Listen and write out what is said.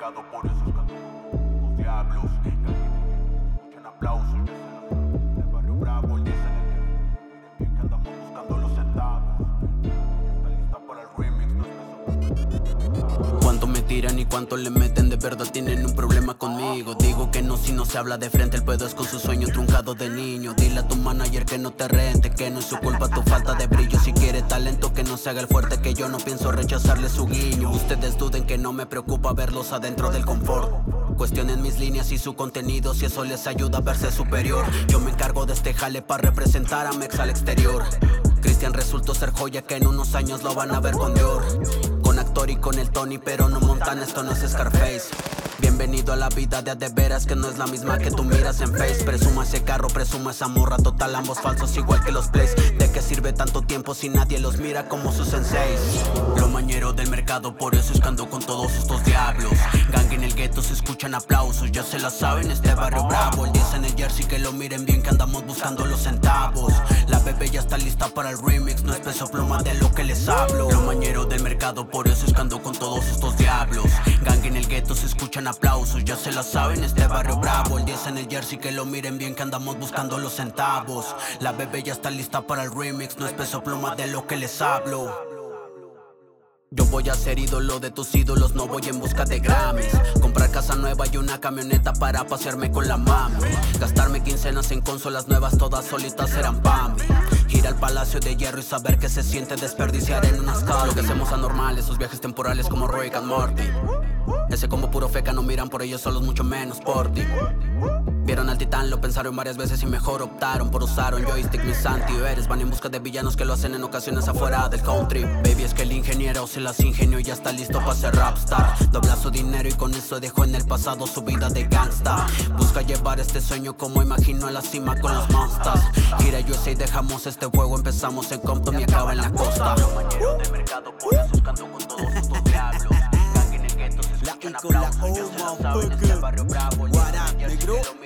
mercado, por eso es canto los diablos. Escuchan aplausos, del barrio bravo, el 10 en el miren bien que andamos buscando los centavos. Ya está lista para el remix, no es Cuánto me tiran y cuánto le meten, de verdad tienen un problema conmigo. Digo que no si no se habla de frente, el pedo es con su sueño truncado de niño. Dile a tu manager que no te rente, que no es su culpa tu falta de brillo. Si quiere talento que no se haga el fuerte, que yo no pienso rechazarle su guiño. Ustedes duden que no me preocupa verlos adentro del confort. Cuestionen mis líneas y su contenido, si eso les ayuda a verse superior. Yo me encargo de este jale para representar a Mex al exterior. Cristian resultó ser joya que en unos años lo van a ver con Dior. Con actor y con el Tony, pero no Montana, esto no es Scarface. Bienvenido a la vida de a de veras, que no es la misma que tú miras en Face. Presuma ese carro, presuma esa morra, total ambos falsos igual que los plays. ¿De qué sirve tanto tiempo si nadie los mira como sus senseis? Lo mañero del mercado, por eso es que ando con todos estos diablos. Gang en el gueto, se escuchan aplausos, ya se la saben, este barrio bravo. El 10 en el jersey, que lo miren bien que andamos buscando los centavos. La bebé ya está lista para el remix, no es peso pluma de lo que les hablo. Lo mañero del mercado, por eso es que ando con todos estos diablos. Gang en el gueto, se escuchan aplausos, ya se la saben, este barrio bravo. El 10 en el jersey, que lo miren bien que andamos buscando los centavos. La bebé ya está lista para el remix, no es peso pluma de lo que les hablo. Yo voy a ser ídolo de tus ídolos, no voy en busca de Grammys. Comprar casa nueva y una camioneta para pasearme con la mami. Gastarme quincenas en consolas nuevas, todas solitas serán pa' mí. Ir al Palacio de Hierro y saber que se siente desperdiciar en unas casas. Lo que hacemos anormal, esos viajes temporales como Rick and Morty. Ese combo puro feca, no miran por ellos solos, mucho menos por ti. Vieron al titán, lo pensaron varias veces y mejor optaron por usar un joystick. Mis antihéroes van en busca de villanos que lo hacen en ocasiones afuera del country. Baby, es que el ingeniero se las ingenió y ya está listo para ser rapstar. Dobla su dinero y con eso dejó en el pasado su vida de gangsta. Busca llevar este sueño como imagino a la cima con los monsters. Gira USA y dejamos este juego, empezamos en Compton y acaba en la costa. Lo mañero de mercado, por eso canto con todos estos diablos. Gang en el gueto, se escuchan aplausos, ya se la saben, este barrio bravo.